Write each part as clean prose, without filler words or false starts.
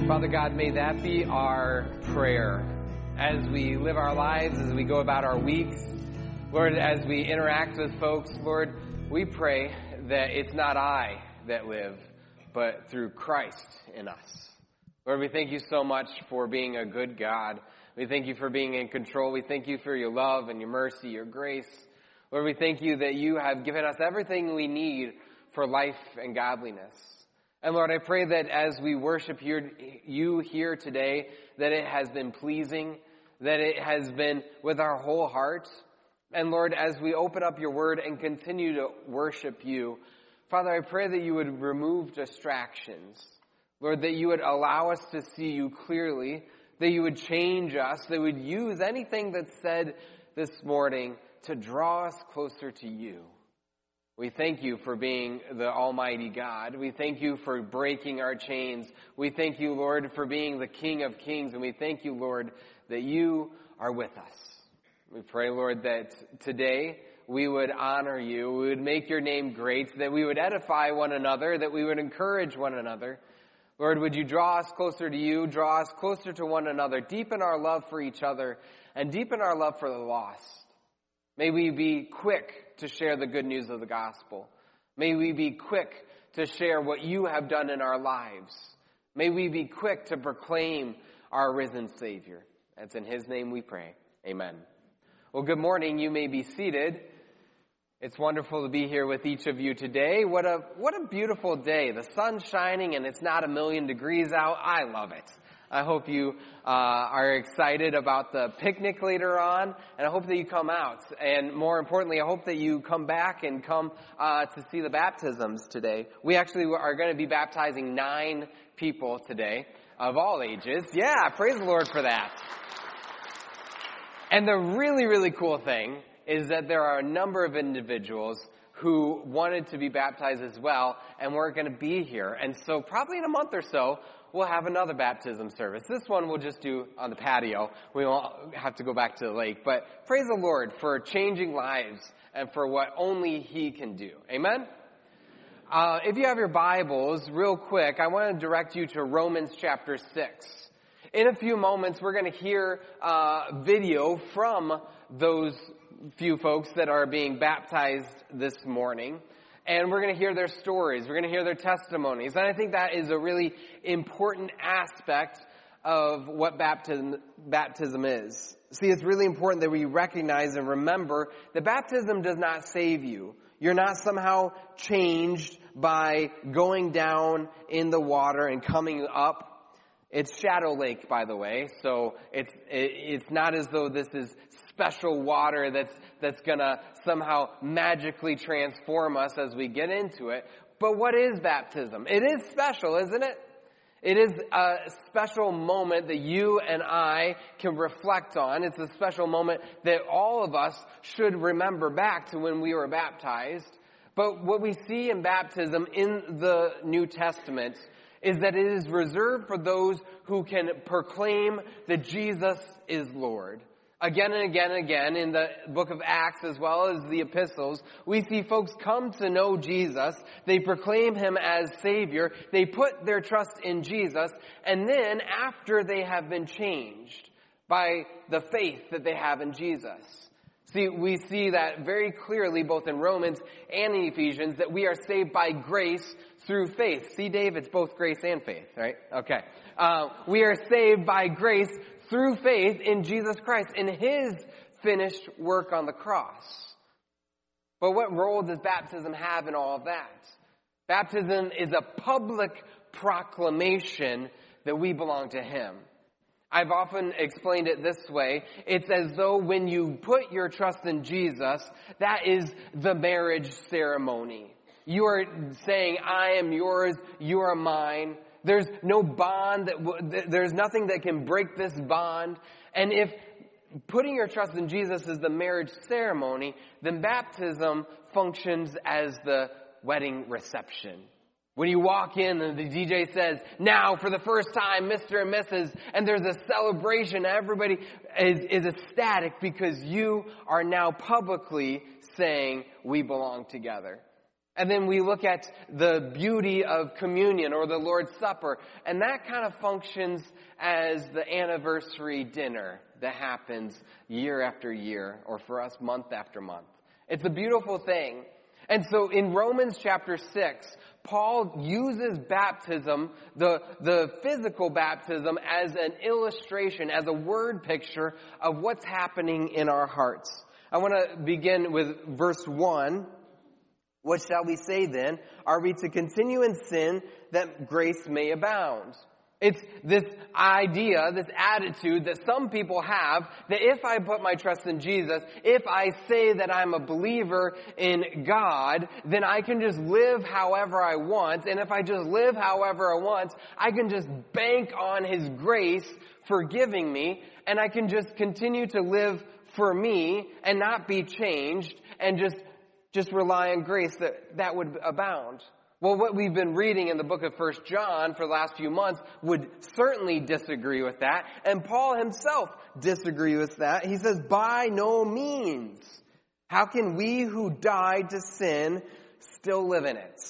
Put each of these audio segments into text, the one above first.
Father God, may that be our prayer as we live our lives, as we go about our weeks. Lord, as we interact with folks, Lord, we pray that it's not I that live, but through Christ in us. Lord, we thank you so much for being a good God. We thank you for being in control. We thank you for your love and your mercy, your grace. Lord, we thank you that you have given us everything we need for life and godliness. And Lord, I pray that as we worship you here today, that it has been pleasing, that it has been with our whole heart. And Lord, as we open up your word and continue to worship you, Father, I pray that you would remove distractions. Lord, that you would allow us to see you clearly, that you would change us, that you would use anything that's said this morning to draw us closer to you. We thank you for being the Almighty God. We thank you for breaking our chains. We thank you, Lord, for being the King of Kings. And we thank you, Lord, that you are with us. We pray, Lord, that today we would honor you. We would make your name great, that we would edify one another, that we would encourage one another. Lord, would you draw us closer to you, draw us closer to one another, deepen our love for each other, and deepen our love for the lost. May we be quick to share the good news of the gospel. May we be quick to share what you have done in our lives. May we be quick to proclaim our risen Savior. That's in his name we pray. Amen. Well, good morning. You may be seated. It's wonderful to be here with each of you today. What a beautiful day. The sun's shining and it's not 1,000,000 degrees out. I love it. I hope you are excited about the picnic later on, and I hope that you come out. And more importantly, I hope that you come back and come to see the baptisms today. We actually are going to be baptizing 9 people today of all ages. Yeah, praise the Lord for that. And the really, really cool thing is that there are a number of individuals who wanted to be baptized as well and weren't going to be here. And so probably in a month or so, we'll have another baptism service. This one we'll just do on the patio. We won't have to go back to the lake. But praise the Lord for changing lives and for what only he can do. Amen? If you have your Bibles, real quick, I want to direct you to Romans chapter 6. In a few moments, we're going to hear video from those few folks that are being baptized this morning. And we're going to hear their stories. We're going to hear their testimonies. And I think that is a really important aspect of what baptism is. See, it's really important that we recognize and remember that baptism does not save you. You're not somehow changed by going down in the water and coming up. It's Shadow Lake, by the way, so it's not as though this is special water that's gonna somehow magically transform us as we get into it. But what is baptism? It is special, isn't it? It is a special moment that you and I can reflect on. It's a special moment that all of us should remember back to when we were baptized. But what we see in baptism in the New Testament is that it is reserved for those who can proclaim that Jesus is Lord. Again and again and again in the book of Acts as well as the epistles, we see folks come to know Jesus. They proclaim him as Savior. They put their trust in Jesus. And then after they have been changed by the faith that they have in Jesus. See, we see that very clearly both in Romans and in Ephesians that we are saved by grace through faith. See, Dave, it's both grace and faith, right? Okay. We are saved by grace through faith in Jesus Christ, in his finished work on the cross. But what role does baptism have in all of that? Baptism is a public proclamation that we belong to him. I've often explained it this way. It's as though when you put your trust in Jesus, that is the marriage ceremony. You are saying, I am yours, you are mine. There's no bond, there's nothing that can break this bond. And if putting your trust in Jesus is the marriage ceremony, then baptism functions as the wedding reception. When you walk in and the DJ says, now for the first time, Mr. and Mrs., and there's a celebration, everybody is ecstatic because you are now publicly saying we belong together. And then we look at the beauty of communion or the Lord's Supper, and that kind of functions as the anniversary dinner that happens year after year, or for us, month after month. It's a beautiful thing. And so in Romans chapter 6, Paul uses baptism, the physical baptism, as an illustration, as a word picture of what's happening in our hearts. I want to begin with verse 1. What shall we say then? Are we to continue in sin that grace may abound? It's this idea, this attitude that some people have that if I put my trust in Jesus, if I say that I'm a believer in God, then I can just live however I want. And if I just live however I want, I can just bank on His grace forgiving me, and I can just continue to live for me and not be changed and just rely on grace that would abound. Well, what we've been reading in the book of 1 John for the last few months would certainly disagree with that. And Paul himself disagrees with that. He says, by no means. How can we who died to sin still live in it?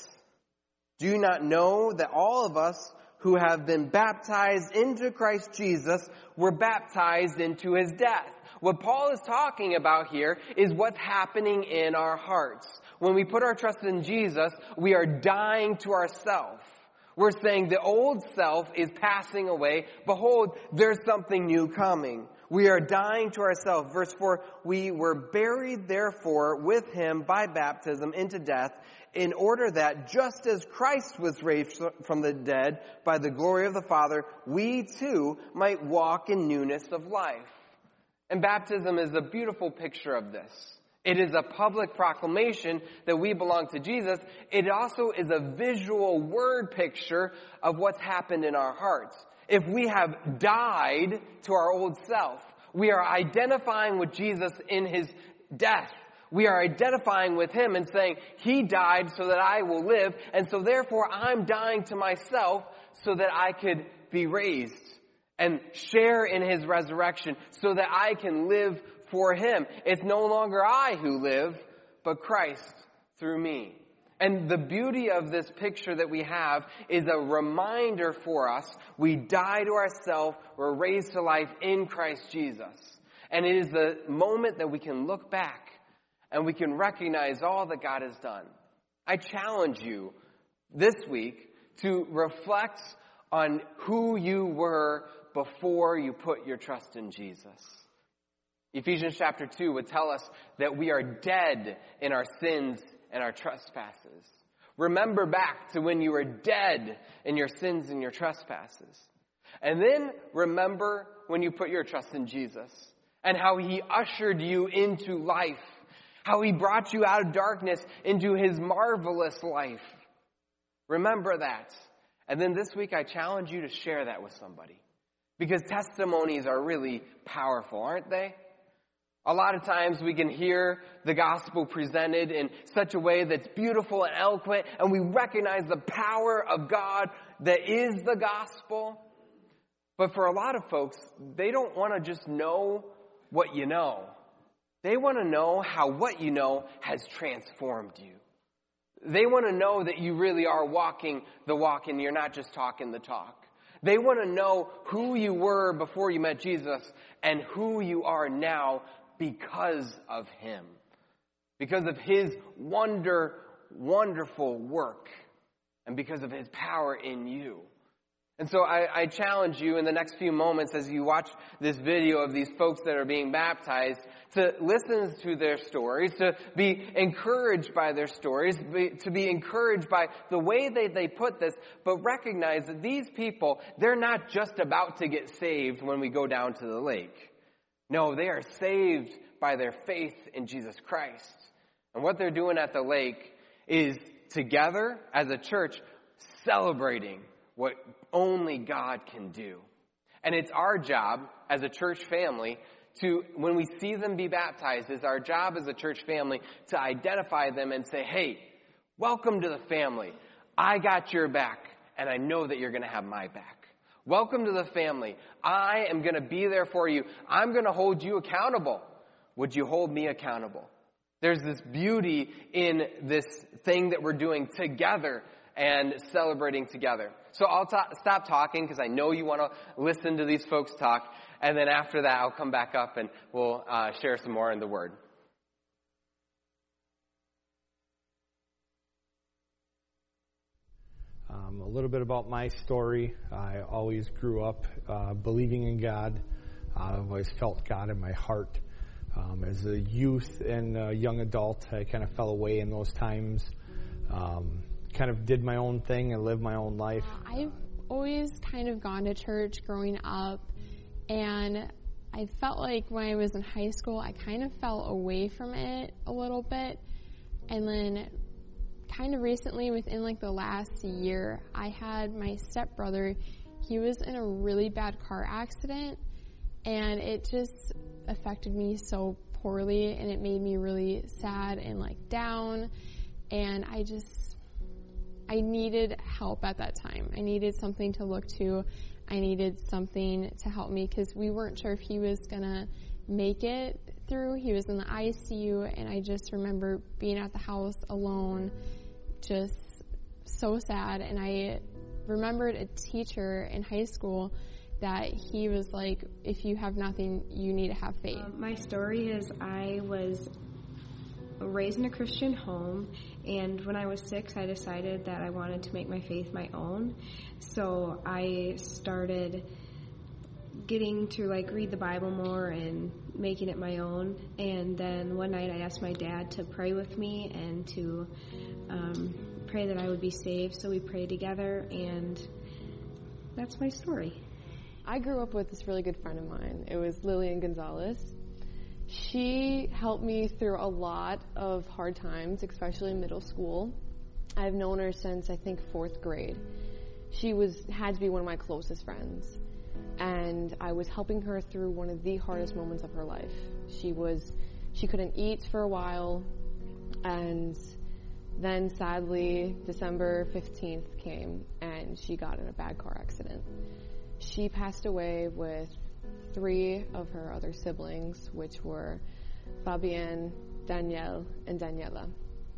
Do you not know that all of us who have been baptized into Christ Jesus were baptized into His death? What Paul is talking about here is what's happening in our hearts. When we put our trust in Jesus, we are dying to ourself. We're saying the old self is passing away. Behold, there's something new coming. We are dying to ourselves. Verse 4, we were buried therefore with Him by baptism into death, in order that just as Christ was raised from the dead by the glory of the Father, we too might walk in newness of life. And baptism is a beautiful picture of this. It is a public proclamation that we belong to Jesus. It also is a visual word picture of what's happened in our hearts. If we have died to our old self, we are identifying with Jesus in His death. We are identifying with Him and saying, He died so that I will live, and so therefore I'm dying to myself so that I could be raised and share in His resurrection so that I can live for Him. It's no longer I who live, but Christ through me. And the beauty of this picture that we have is a reminder for us. We die to ourselves, we're raised to life in Christ Jesus. And it is the moment that we can look back and we can recognize all that God has done. I challenge you this week to reflect on who you were before you put your trust in Jesus. Ephesians chapter 2 would tell us that we are dead in our sins and our trespasses. Remember back to when you were dead in your sins and your trespasses. And then remember when you put your trust in Jesus and how He ushered you into life, how He brought you out of darkness into His marvelous life. Remember that. And then this week I challenge you to share that with somebody. Because testimonies are really powerful, aren't they? A lot of times we can hear the gospel presented in such a way that's beautiful and eloquent, and we recognize the power of God that is the gospel. But for a lot of folks, they don't want to just know what you know. They want to know how what you know has transformed you. They want to know that you really are walking the walk and you're not just talking the talk. They want to know who you were before you met Jesus and who you are now because of Him. Because of His wonderful work. And because of His power in you. And so I challenge you in the next few moments as you watch this video of these folks that are being baptized to listen to their stories, to be encouraged by their stories, to be encouraged by the way they put this, but recognize that these people, they're not just about to get saved when we go down to the lake. No, they are saved by their faith in Jesus Christ. And what they're doing at the lake is together as a church celebrating what only God can do. And it's our job as a church family to, when we see them be baptized, it's our job as a church family to identify them and say, hey, welcome to the family. I got your back, and I know that you're going to have my back. Welcome to the family. I am going to be there for you. I'm going to hold you accountable. Would you hold me accountable? There's this beauty in this thing that we're doing together and celebrating together. So I'll stop talking because I know you want to listen to these folks talk. And then after that, I'll come back up and we'll share some more in the Word. A little bit about my story. I always grew up believing in God. I always felt God in my heart. As a youth and a young adult, I kind of fell away in those times. Kind of did my own thing and lived my own life. I've always kind of gone to church growing up, and I felt like when I was in high school, I kind of fell away from it a little bit. And then kind of recently, within like the last year, I had my stepbrother. He was in a really bad car accident, and it just affected me so poorly, and it made me really sad and like down. And I needed help at that time. I needed something to look to. I needed something to help me because we weren't sure if he was going to make it through. He was in the ICU, and I just remember being at the house alone, just so sad. And I remembered a teacher in high school that he was like, if you have nothing, you need to have faith. My story is I was raised in a Christian home, and when I was 6, I decided that I wanted to make my faith my own. So I started getting to read the Bible more and making it my own. And then one night I asked my dad to pray with me and to pray that I would be saved. So we prayed together, and that's my story. I grew up with this really good friend of mine. It was Lillian Gonzalez. She helped me through a lot of hard times, especially in middle school. I've known her since, I think, 4th grade. She had to be one of my closest friends. And I was helping her through one of the hardest moments of her life. She couldn't eat for a while, and then sadly, December 15th came, and she got in a bad car accident. She passed away with 3 of her other siblings, which were Fabienne, Danielle, and Daniela.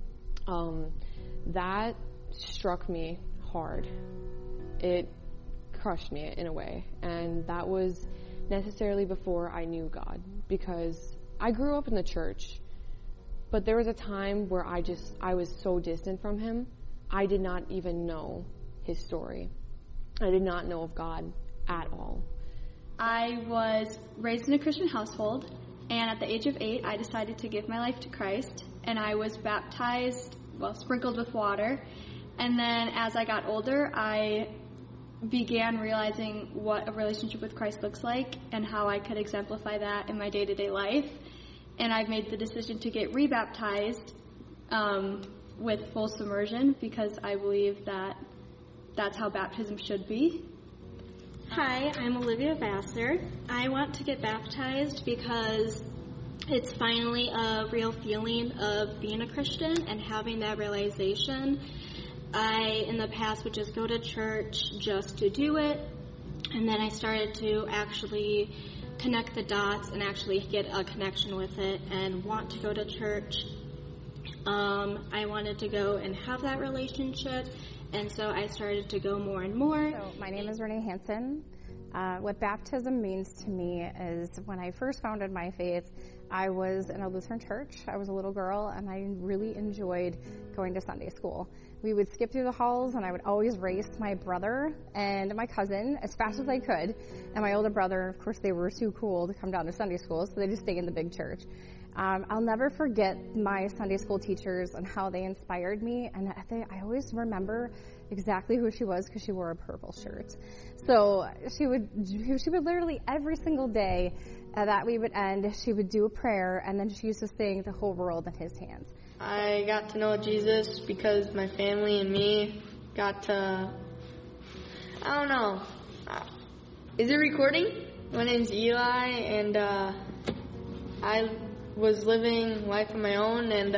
That struck me hard. It crushed me in a way, and that was necessarily before I knew God, because I grew up in the church, but there was a time where I was so distant from Him, I did not even know His story. I did not know of God at all. I was raised in a Christian household, and at the age of 8, I decided to give my life to Christ, and I was baptized, sprinkled with water. And then as I got older, I began realizing what a relationship with Christ looks like and how I could exemplify that in my day-to-day life. And I've made the decision to get rebaptized with full submersion, because I believe that that's how baptism should be. Hi, I'm Olivia Vassar. I want to get baptized because it's finally a real feeling of being a Christian and having that realization. I, in the past, would just go to church just to do it, and then I started to actually connect the dots and actually get a connection with it and want to go to church. I wanted to go and have that relationship, and so I started to go more and more. So my name is Renee Hansen. What baptism means to me is when I first founded my faith, I was in a Lutheran church. I was a little girl, and I really enjoyed going to Sunday school. We would skip through the halls, and I would always race my brother and my cousin as fast as I could. And my older brother, of course, they were too cool to come down to Sunday school, so they just stayed in the big church. I'll never forget my Sunday school teachers and how they inspired me, and I always remember exactly who she was because she wore a purple shirt. So she would literally every single day that we would end, she would do a prayer, and then she used to sing "The Whole World in His Hands." I got to know Jesus because my family and me got to, I don't know, is it recording? My name's Eli, and I was living life on my own, and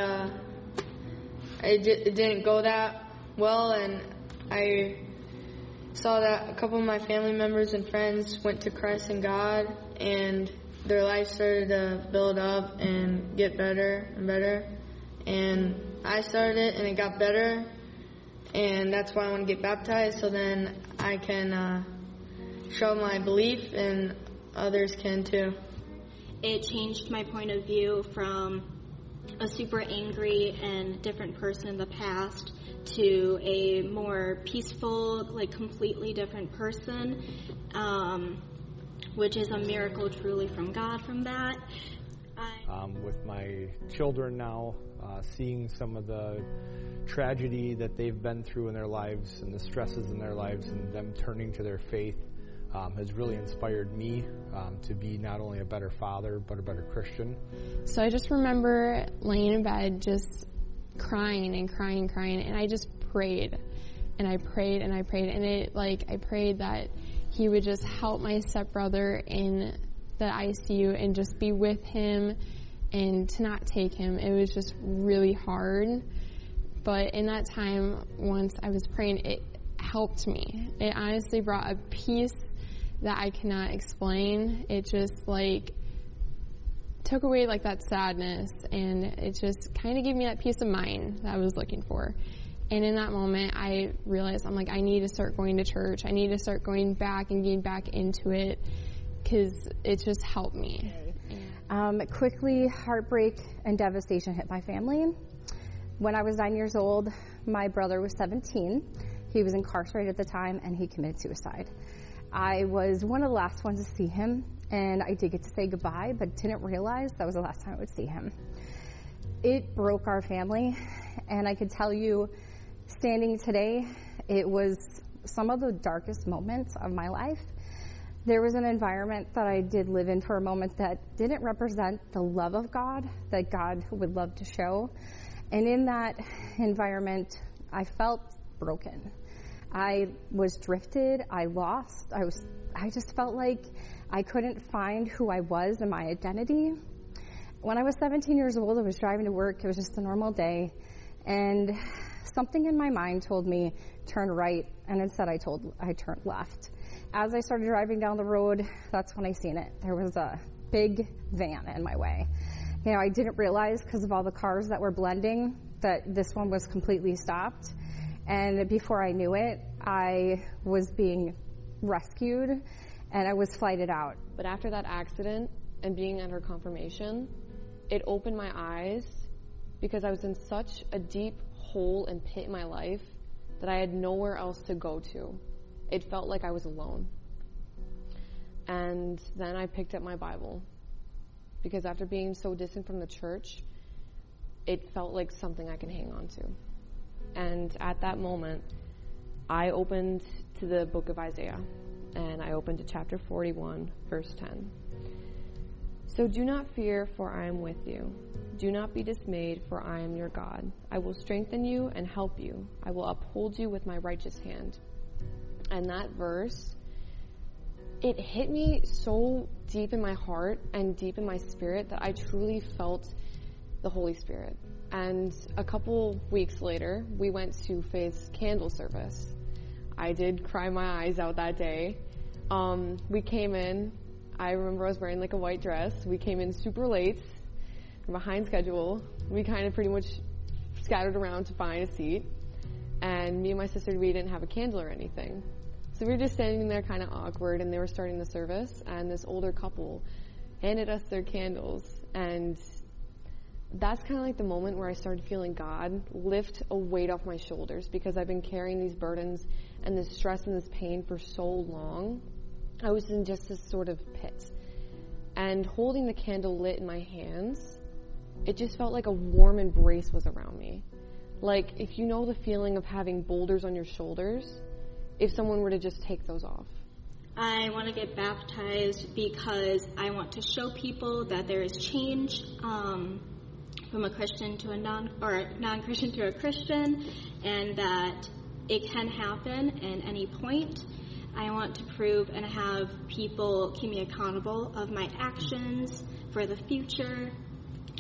it didn't go that well, and I saw that a couple of my family members and friends went to Christ and God, and their life started to build up and get better and better. And I started it, and it got better. And that's why I want to get baptized, so then I can show my belief, and others can too. It changed my point of view from a super angry and different person in the past to a more peaceful, like completely different person, which is a miracle truly from God from that. With my children now, seeing some of the tragedy that they've been through in their lives and the stresses in their lives and them turning to their faith has really inspired me to be not only a better father but a better Christian. So I just remember laying in bed just crying and crying, and I just prayed and I prayed and I prayed, and I prayed that he would just help my stepbrother in the ICU and just be with him and to not take him. It was just really hard. But in that time, once I was praying, it helped me. It honestly brought a peace that I cannot explain. It just took away that sadness, and it just kind of gave me that peace of mind that I was looking for. And in that moment, I realized, I need to start going to church. I need to start going back and getting back into it because it just helped me. Quickly, heartbreak and devastation hit my family. When I was 9 years old, my brother was 17. He was incarcerated at the time, and he committed suicide. I was one of the last ones to see him, and I did get to say goodbye, but didn't realize that was the last time I would see him. It broke our family, and I could tell you, standing today, it was some of the darkest moments of my life. There was an environment that I did live in for a moment that didn't represent the love of God that God would love to show. And in that environment, I felt broken. I was drifted. I lost. I just felt like I couldn't find who I was and my identity. When I was 17 years old, I was driving to work. It was just a normal day. And something in my mind told me, turn right. And instead I turned left. As I started driving down the road, that's when I seen it. There was a big van in my way. I didn't realize because of all the cars that were blending that this one was completely stopped. And before I knew it, I was being rescued and I was flighted out. But after that accident and being at her confirmation, it opened my eyes because I was in such a deep hole and pit in my life that I had nowhere else to go to. It felt like I was alone. And then I picked up my Bible because after being so distant from the church, it felt like something I can hang on to. And at that moment, I opened to the book of Isaiah, and I opened to chapter 41, verse 10. So do not fear, for I am with you. Do not be dismayed, for I am your God. I will strengthen you and help you. I will uphold you with my righteous hand. And that verse, it hit me so deep in my heart and deep in my spirit that I truly felt the Holy Spirit. And a couple weeks later, we went to Faith's candle service. I did cry my eyes out that day. We came in, I remember I was wearing a white dress. We came in super late, behind schedule. We kind of pretty much scattered around to find a seat. And me and my sister, we didn't have a candle or anything. So we were just standing there kind of awkward, and they were starting the service, and this older couple handed us their candles. And that's kind of the moment where I started feeling God lift a weight off my shoulders, because I've been carrying these burdens and this stress and this pain for so long. I was in just this sort of pit. And holding the candle lit in my hands, it just felt like a warm embrace was around me. Like if you know the feeling of having boulders on your shoulders, if someone were to just take those off. I want to get baptized because I want to show people that there is change from a Christian to a non-Christian to a Christian, and that it can happen at any point. I want to prove and have people keep me accountable of my actions for the future,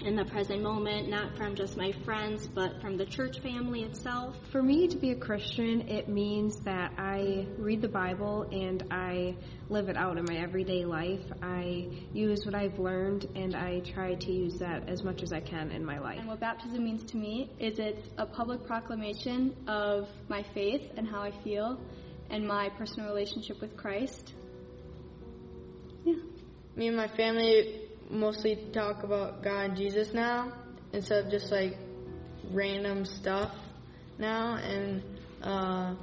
in the present moment, not from just my friends, but from the church family itself. For me to be a Christian, it means that I read the Bible and I live it out in my everyday life. I use what I've learned and I try to use that as much as I can in my life. And what baptism means to me is it's a public proclamation of my faith and how I feel and my personal relationship with Christ. Yeah. Me and my family mostly talk about God and Jesus now instead of just like random stuff now. And I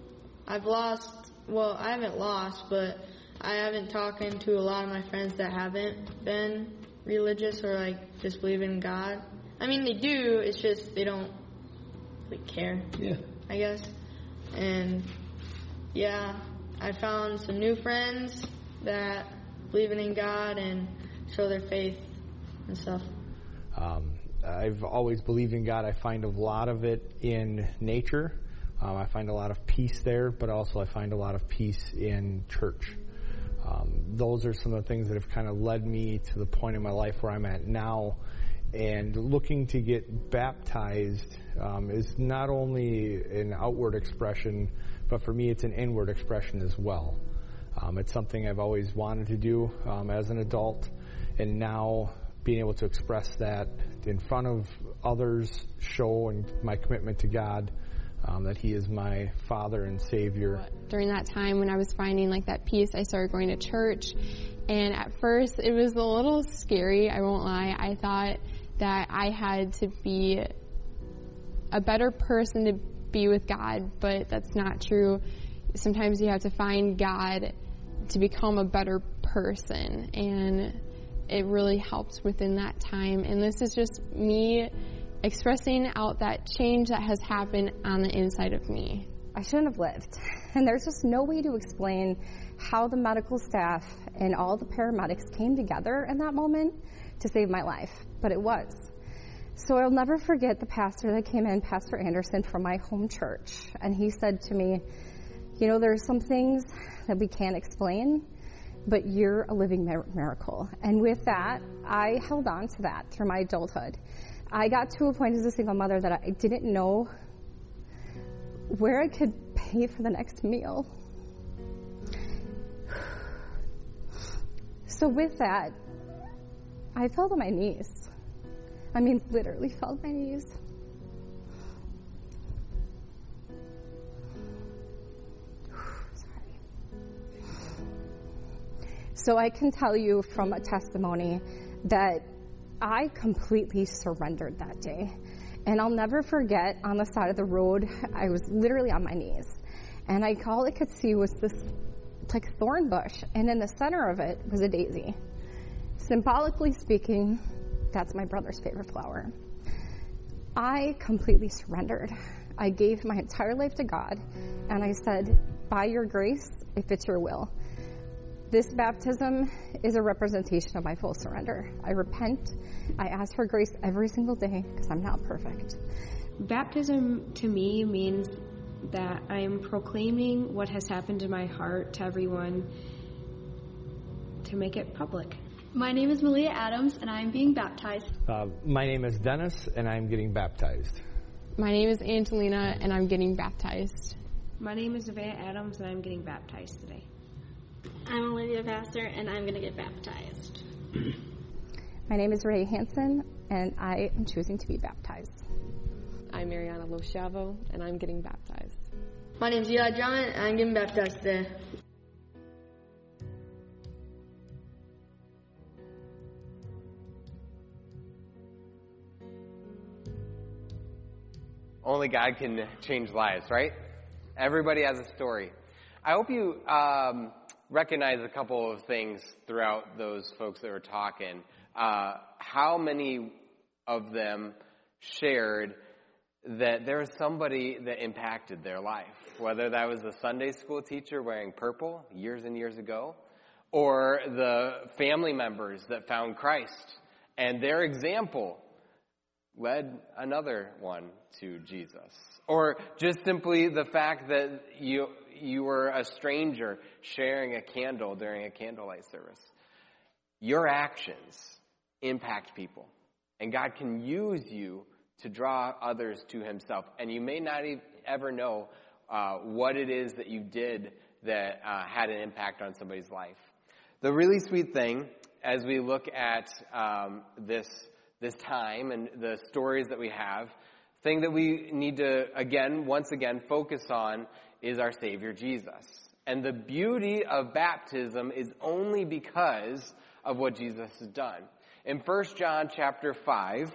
haven't lost, but I haven't talking to a lot of my friends that haven't been religious or like just believe in God. I mean, they do, it's just they don't really care, I guess. And yeah, I found some new friends that believe in God and show their faith and stuff. I've always believed in God. I find a lot of it in nature. I find a lot of peace there, but also I find a lot of peace in church. Those are some of the things that have kind of led me to the point in my life where I'm at now. And looking to get baptized is not only an outward expression, but for me it's an inward expression as well. It's something I've always wanted to do as an adult, and now being able to express that in front of others, showing my commitment to God, that He is my Father and Savior. During that time when I was finding like that peace, I started going to church, and at first it was a little scary, I won't lie. I thought that I had to be a better person to be with God, but that's not true. Sometimes you have to find God to become a better person, and it really helps within that time. And this is just me expressing out that change that has happened on the inside of me. I shouldn't have lived. And there's just no way to explain how the medical staff and all the paramedics came together in that moment to save my life. But it was. So I'll never forget the pastor that came in, Pastor Anderson, from my home church. And he said to me, you know, there's some things that we can't explain, but you're a living miracle. And with that, I held on to that through my adulthood. I got to a point as a single mother that I didn't know where I could pay for the next meal. So with that, I fell to my knees. I mean, literally fell to my knees. Sorry. So I can tell you from a testimony that I completely surrendered that day. And I'll never forget, on the side of the road, I was literally on my knees. And all I could see was this like thorn bush. And in the center of it was a daisy. Symbolically speaking, that's my brother's favorite flower. I completely surrendered. I gave my entire life to God. And I said, by your grace, if it's your will. This baptism is a representation of my full surrender. I repent. I ask for grace every single day because I'm not perfect. Baptism to me means that I am proclaiming what has happened in my heart to everyone to make it public. My name is Malia Adams, and I am being baptized. My name is Dennis, and I'm getting baptized. My name is Angelina, and I'm getting baptized. My name is Nevaeh Adams, and I'm getting baptized today. I'm Olivia Vassar, and I'm going to get baptized. My name is Ray Hansen, and I am choosing to be baptized. I'm Mariana Lochavo, and I'm getting baptized. My name's Eli Drummond, and I'm getting baptized today. Only God can change lives, right? Everybody has a story. I hope you recognize a couple of things throughout those folks that were talking. How many of them shared that there was somebody that impacted their life, whether that was the Sunday school teacher wearing purple years and years ago, or the family members that found Christ, and their example led another one to Jesus. Or just simply the fact that you were a stranger sharing a candle during a candlelight service. Your actions impact people. And God can use you to draw others to himself. And you may not ever know what it is that you did that had an impact on somebody's life. The really sweet thing, as we look at this time and the stories that we have, thing that we need to, once again, focus on is our Savior Jesus. And the beauty of baptism is only because of what Jesus has done. In 1 John chapter 5,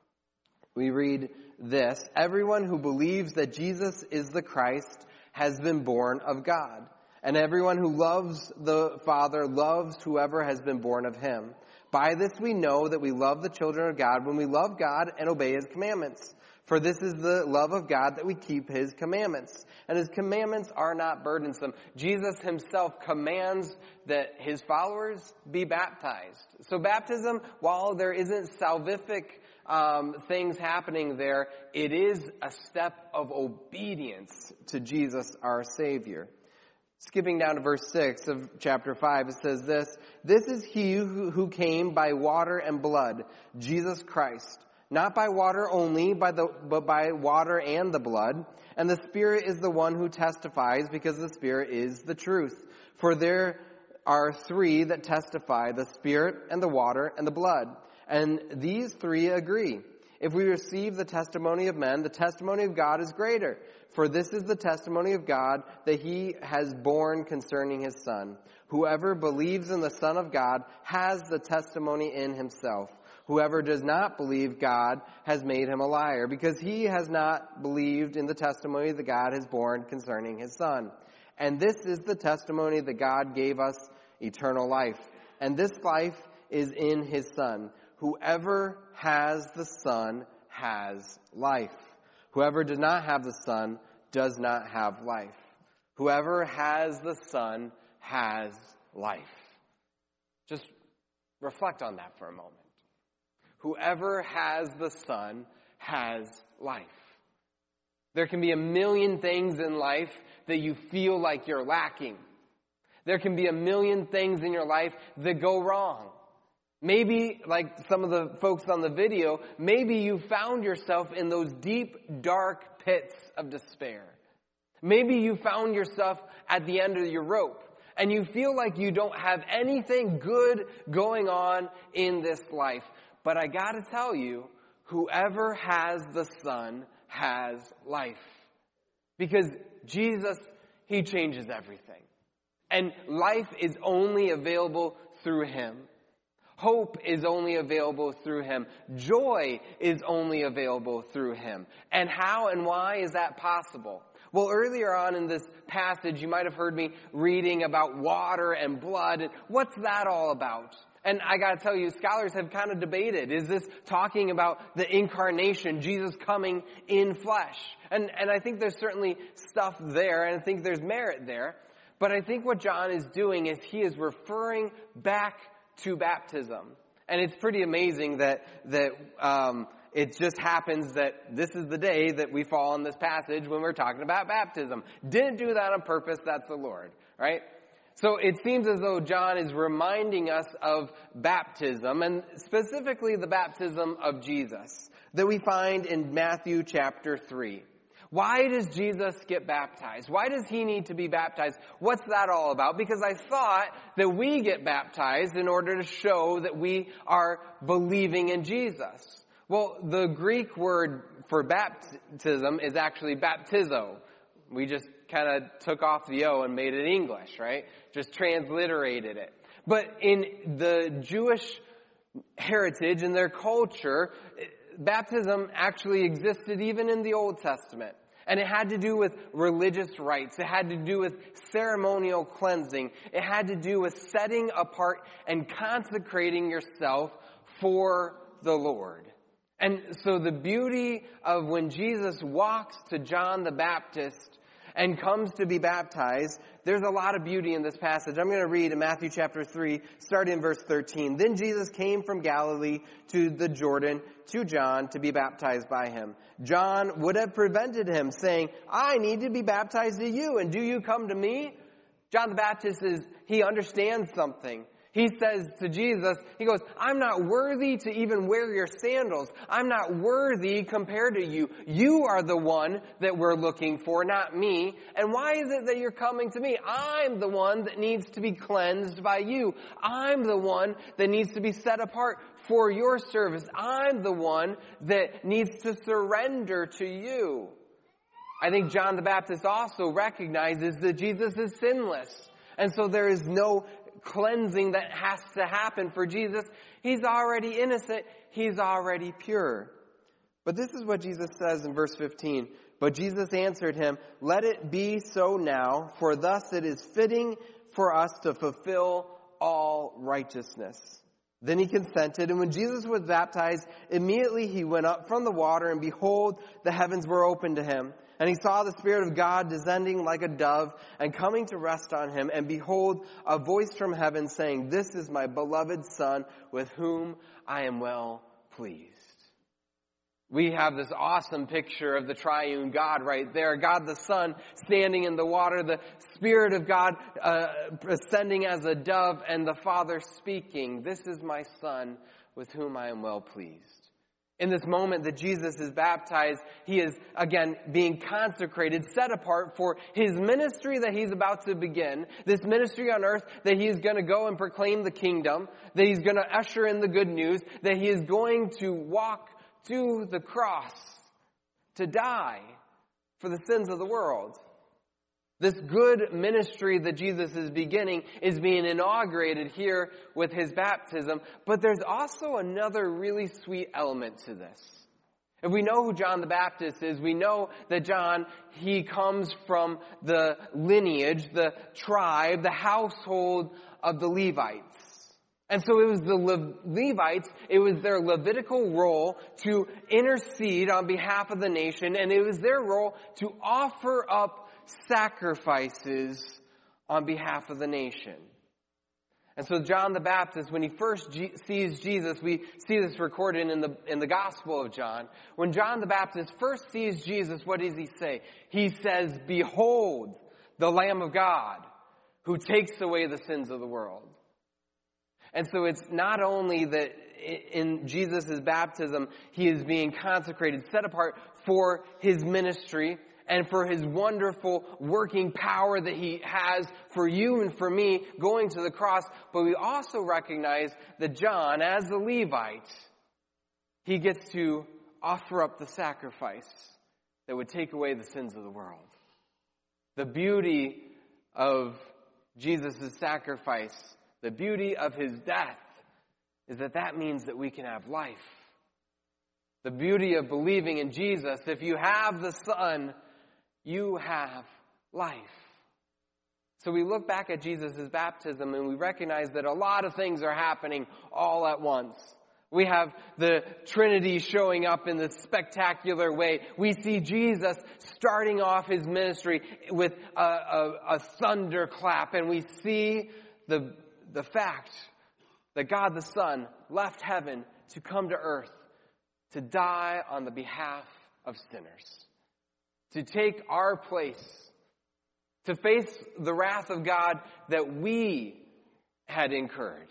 we read this: everyone who believes that Jesus is the Christ has been born of God. And everyone who loves the Father loves whoever has been born of him. By this we know that we love the children of God when we love God and obey his commandments. For this is the love of God, that we keep his commandments. And his commandments are not burdensome. Jesus himself commands that his followers be baptized. So baptism, while there isn't salvific things happening there, it is a step of obedience to Jesus our Savior. Skipping down to verse 6 of chapter 5, it says this: this is he who came by water and blood, Jesus Christ. Not by water only, but by water and the blood. And the Spirit is the one who testifies, because the Spirit is the truth. For there are three that testify, the Spirit and the water and the blood. And these three agree. If we receive the testimony of men, the testimony of God is greater. For this is the testimony of God, that he has borne concerning his Son. Whoever believes in the Son of God has the testimony in himself. Whoever does not believe God has made him a liar, because he has not believed in the testimony that God has borne concerning his Son. And this is the testimony that God gave us, eternal life. And this life is in his Son. Whoever has the Son has life. Whoever does not have the Son does not have life. Whoever has the Son has life. Just reflect on that for a moment. Whoever has the Son has life. There can be a million things in life that you feel like you're lacking. There can be a million things in your life that go wrong. Maybe, like some of the folks on the video, maybe you found yourself in those deep, dark pits of despair. Maybe you found yourself at the end of your rope, and you feel like you don't have anything good going on in this life. But I gotta tell you, whoever has the Son has life. Because Jesus, he changes everything. And life is only available through him. Hope is only available through him. Joy is only available through him. And how and why is that possible? Well, earlier on in this passage, you might have heard me reading about water and blood. What's that all about? And I gotta tell you, scholars have kind of debated, is this talking about the incarnation, Jesus coming in flesh? And I think there's certainly stuff there, and I think there's merit there. But I think what John is doing is he is referring back to baptism. And it's pretty amazing that it just happens that this is the day that we fall in this passage when we're talking about baptism. Didn't do that on purpose, that's the Lord, right? So it seems as though John is reminding us of baptism, and specifically the baptism of Jesus, that we find in Matthew chapter 3. Why does Jesus get baptized? Why does he need to be baptized? What's that all about? Because I thought that we get baptized in order to show that we are believing in Jesus. Well, the Greek word for baptism is actually baptizo. We just kind of took off the O and made it English, right? Just transliterated it. But in the Jewish heritage, in their culture, baptism actually existed even in the Old Testament. And it had to do with religious rites. It had to do with ceremonial cleansing. It had to do with setting apart and consecrating yourself for the Lord. And so the beauty of when Jesus walks to John the Baptist and comes to be baptized, there's a lot of beauty in this passage. I'm going to read in Matthew chapter 3, starting in verse 13. Then Jesus came from Galilee to the Jordan to John to be baptized by him. John would have prevented him, saying, I need to be baptized to you, and do you come to me? John the Baptist he understands something. He says to Jesus, he goes, I'm not worthy to even wear your sandals. I'm not worthy compared to you. You are the one that we're looking for, not me. And why is it that you're coming to me? I'm the one that needs to be cleansed by you. I'm the one that needs to be set apart for your service. I'm the one that needs to surrender to you. I think John the Baptist also recognizes that Jesus is sinless. And so there is no cleansing that has to happen for Jesus. He's already innocent. He's already pure. But this is what Jesus says in verse 15. But Jesus answered him, let it be so now, for thus it is fitting for us to fulfill all righteousness. Then he consented, and when Jesus was baptized, immediately he went up from the water, and behold, the heavens were opened to him. And he saw the Spirit of God descending like a dove and coming to rest on him. And behold, a voice from heaven saying, this is my beloved Son, with whom I am well pleased. We have this awesome picture of the triune God right there. God the Son standing in the water, the Spirit of God ascending as a dove, and the Father speaking, this is my Son, with whom I am well pleased. In this moment that Jesus is baptized, he is, again, being consecrated, set apart for his ministry that he's about to begin. This ministry on earth that he is going to go and proclaim the kingdom, that he's going to usher in the good news, that he is going to walk to the cross to die for the sins of the world. This good ministry that Jesus is beginning is being inaugurated here with his baptism. But there's also another really sweet element to this. If we know who John the Baptist is, we know that John, he comes from the lineage, the tribe, the household of the Levites. And so it was the Levites, it was their Levitical role to intercede on behalf of the nation, and it was their role to offer up sacrifices on behalf of the nation. And so John the Baptist, when he first sees Jesus, we see this recorded in the Gospel of John. When John the Baptist first sees Jesus, what does he say? He says, behold, the Lamb of God, who takes away the sins of the world. And so it's not only that in Jesus' baptism, he is being consecrated, set apart for his ministry, and for his wonderful working power that he has for you and for me going to the cross. But we also recognize that John, as a Levite, he gets to offer up the sacrifice that would take away the sins of the world. The beauty of Jesus' sacrifice, the beauty of his death, is that means that we can have life. The beauty of believing in Jesus, if you have the Son, you have life. So we look back at Jesus' baptism and we recognize that a lot of things are happening all at once. We have the Trinity showing up in this spectacular way. We see Jesus starting off his ministry with a thunderclap, and we see the fact that God the Son left heaven to come to earth to die on the behalf of sinners, to take our place, to face the wrath of God that we had incurred.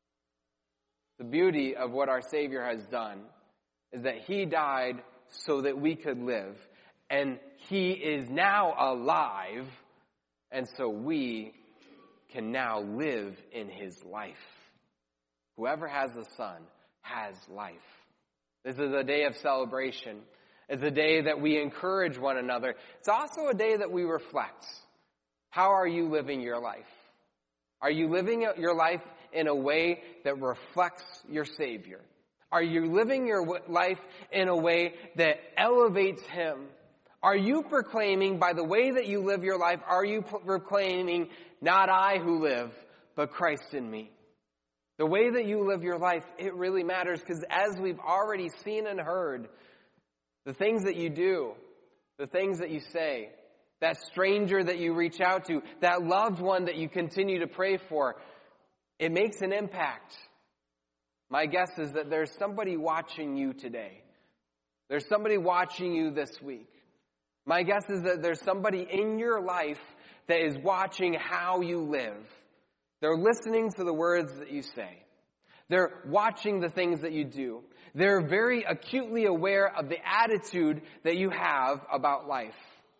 The beauty of what our Savior has done is that he died so that we could live, and he is now alive, and so we can now live in his life. Whoever has the Son has life. This is a day of celebration. It's a day that we encourage one another. It's also a day that we reflect. How are you living your life? Are you living your life in a way that reflects your Savior? Are you living your life in a way that elevates him? Are you proclaiming, by the way that you live your life, are you proclaiming, not I who live, but Christ in me? The way that you live your life, it really matters, because as we've already seen and heard, the things that you do, the things that you say, that stranger that you reach out to, that loved one that you continue to pray for, it makes an impact. My guess is that there's somebody watching you today. There's somebody watching you this week. My guess is that there's somebody in your life that is watching how you live, They're listening to the words that you say. They're watching the things that you do. They're very acutely aware of the attitude that you have about life.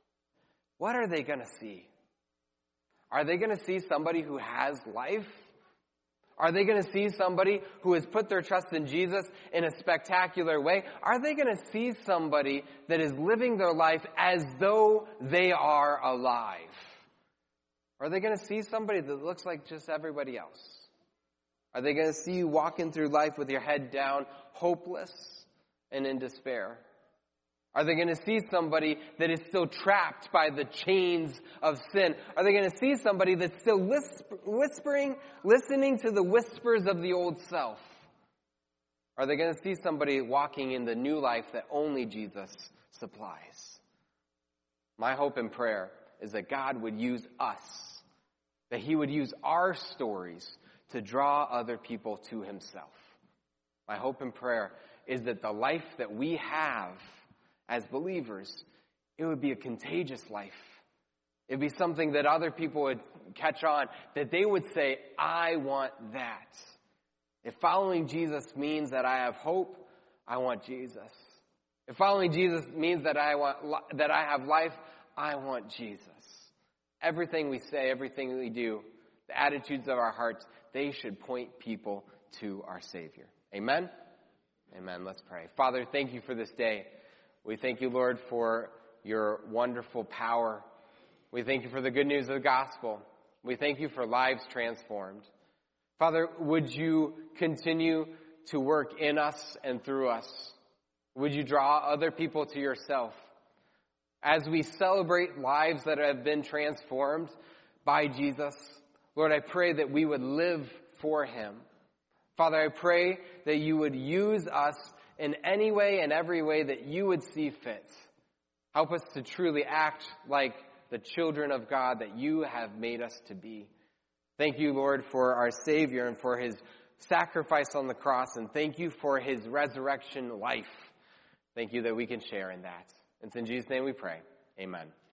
What are they going to see? Are they going to see somebody who has life? Are they going to see somebody who has put their trust in Jesus in a spectacular way? Are they going to see somebody that is living their life as though they are alive? Are they going to see somebody that looks like just everybody else? Are they going to see you walking through life with your head down, hopeless and in despair? Are they going to see somebody that is still trapped by the chains of sin? Are they going to see somebody that's still whispering, listening to the whispers of the old self? Are they going to see somebody walking in the new life that only Jesus supplies? My hope and prayer is that God would use us, that He would use our stories to draw other people to Himself. My hope and prayer is that the life that we have as believers, it would be a contagious life. It would be something that other people would catch on, that they would say, I want that. If following Jesus means that I have hope, I want Jesus. If following Jesus means that I have life, I want Jesus. Everything we say, everything we do, the attitudes of our hearts, they should point people to our Savior. Amen? Amen. Let's pray. Father, thank you for this day. We thank you, Lord, for your wonderful power. We thank you for the good news of the gospel. We thank you for lives transformed. Father, would you continue to work in us and through us? Would you draw other people to yourself? As we celebrate lives that have been transformed by Jesus, Lord, I pray that we would live for Him. Father, I pray that you would use us in any way and every way that you would see fit. Help us to truly act like the children of God that you have made us to be. Thank you, Lord, for our Savior and for His sacrifice on the cross, and thank you for His resurrection life. Thank you that we can share in that. It's in Jesus' name we pray. Amen.